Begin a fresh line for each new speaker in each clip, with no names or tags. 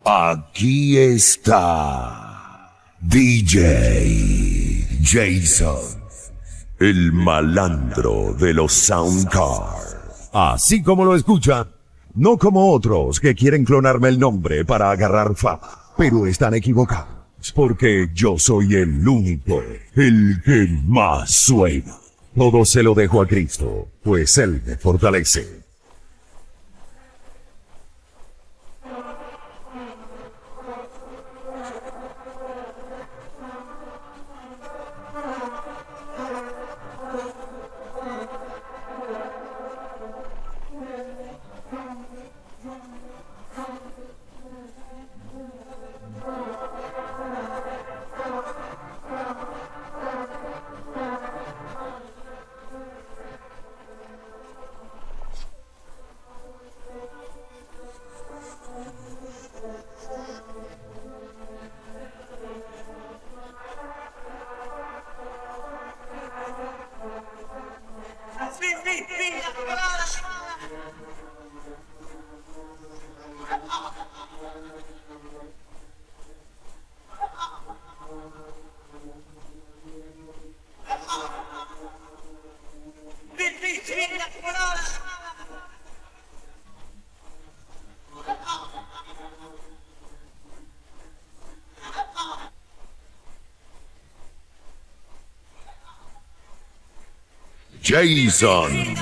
Aquí está DJ Jason, el malandro de los Soundcars. Así como lo escuchan, no como otros que quieren clonarme el nombre para agarrar fama, pero están equivocados, porque yo soy el único, el que más suena. Todo se lo dejo a Cristo, pues Él me fortalece. Jason.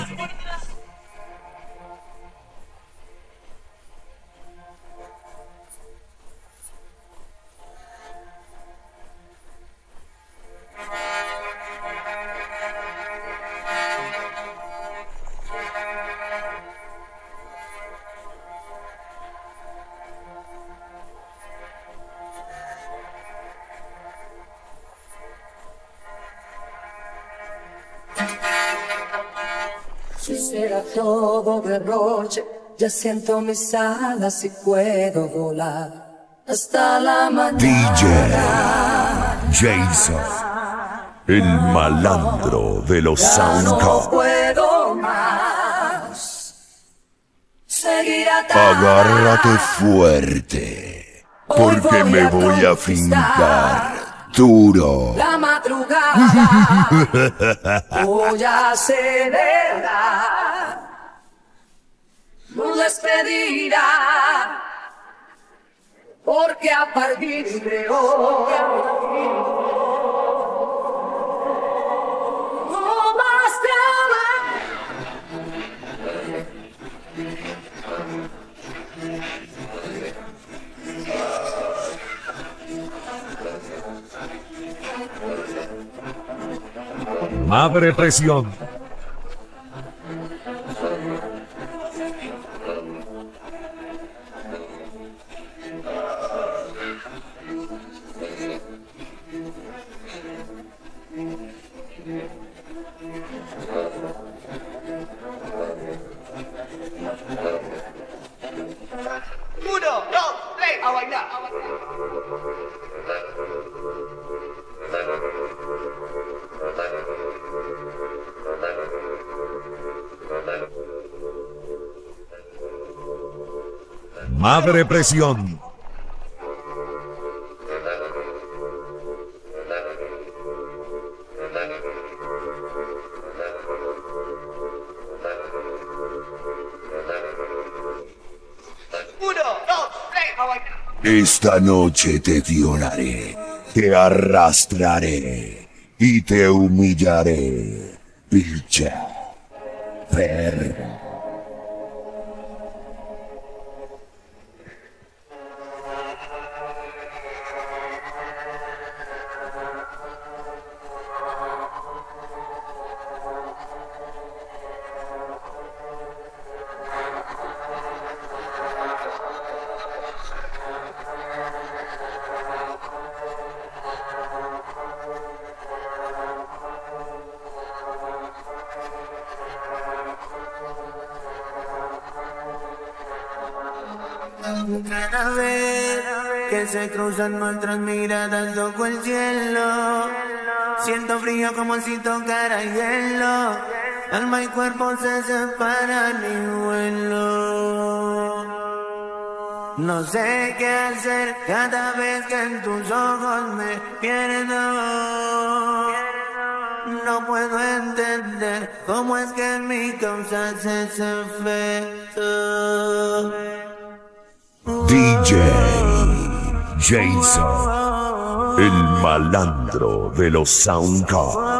Si será todo derroche, ya siento mis alas y puedo volar hasta la mañana.
DJ Jason, el malandro de los
Ya no
Soundcars.
puedo más seguir atado.
Agárrate fuerte, porque me voy a fincar duro.
La madrugada voy a acelerar tu despedida, porque a partir de hoy no más te amaré.
Madre presión.
Uno, dos, tres, a bailar.
Madre presión.
Uno, dos, tres, a bailar.
Esta noche te violaré, te arrastraré y te humillaré, bicha, perra.
Cada vez que se cruzan nuestras miradas toco el cielo. Siento frío como si tocara hielo. Alma y cuerpo se separan y vuelo. No sé qué hacer cada vez que en tus ojos me pierdo. No puedo entender cómo es que en mí causas ese efecto.
DJ Jason, el malandro de los Soundcars.